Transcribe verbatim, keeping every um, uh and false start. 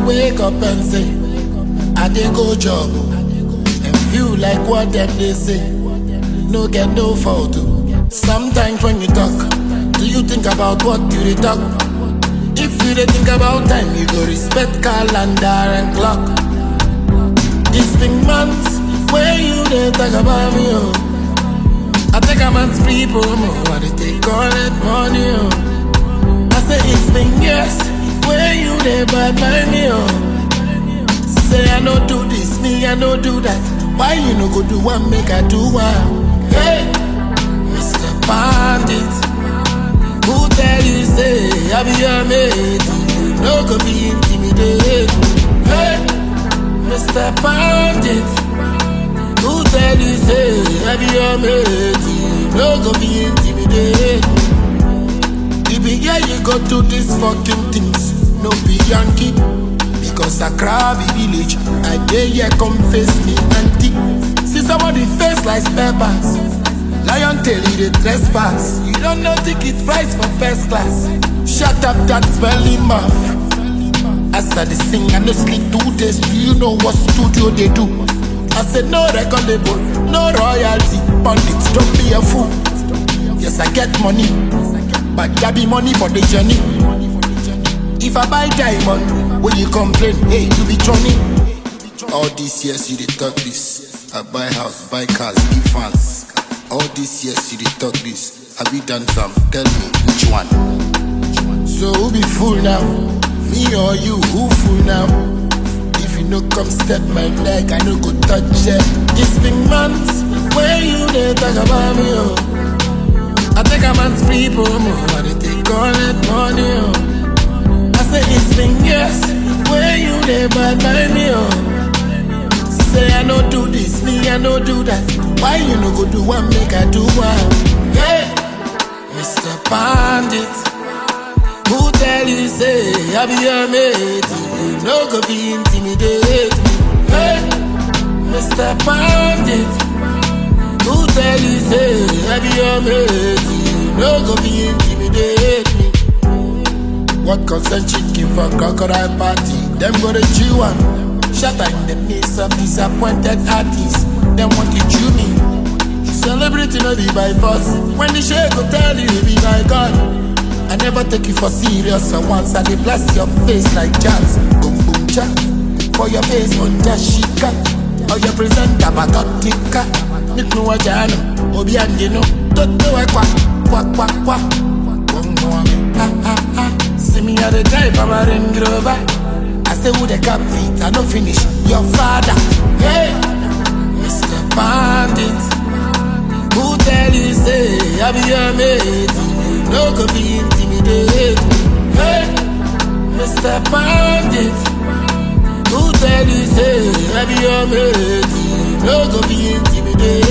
wake up and say, I dey go job, and feel like what them they say. No get no fault. Sometimes when you talk, do you think about what you dey talk? If you dey think about time, you go respect calendar and clock. It's been months where you dey talk about me, oh. I think I'm at people, oh. I dey take all that money, oh. I say it's been years where you dey bad by me, oh. Say I no do this, me I no do that. Why you no go do one, make I do one? Hey, Mister Bandit, who tell you say I be your mate? You no go be intimidated. Hey, Mister Bandit, who tell you say I be your mate? You no go be intimidated. You be here, you go do these fucking things. No be Yankee, because I cry village. I dare here come face me auntie. See somebody face like peppers. Lion tail, you the trespass. You don't know ticket price for first class. Shut up that smelly mouth. As I sing, I no sleep two days. Do you know what studio they do? I said no record label, no royalty. Pundits, don't be a fool. Yes, I get money, but that be money for the journey. If I buy diamond, when you complain, hey, you be Johnny. All these years you dey talk this. I buy house, buy cars, give fans. All these years you dey talk this. Have you done some? Tell me which one. So who be fool now? Me or you? Who fool now? If you no come step my leg, I no go touch it. It's been months where you dey talk about me, oh. I think I'm at people, oh. I dey take all that money, oh. I say it's been years where you dey bad by me, oh. Say I no do this, me I no do that. Why you no go do one, make I do one? Hey, Mister Bandit, who tell you say I be your mate? You no go be intimidated. Hey, Mister Bandit, who tell you say I be your mate? You no go be intimidated. What concern chicken for crocodile party? Them go to chew one. Shatter in the midst of disappointed artists. Them want to chew me. Celebrating no be by force. When the shade go tell you be by God. I never take you for serious. So once I dey bless your face like jazz. Boom boom cha. For your face on Jashika. Or your presenter Batotika. Niknu wajano. Obi andino. Toto wa kwa. Kwa kwa kwa. Bongo ame. Ha ha ha. See me at the drive of a Range Rover. I say who the cap feet, I don't finish your father. Hey, Mister Bandit, who tell you say I be your mate? You no go be intimidated. Hey, Mister Bandit, who tell you say I be your mate? You no go be intimidated.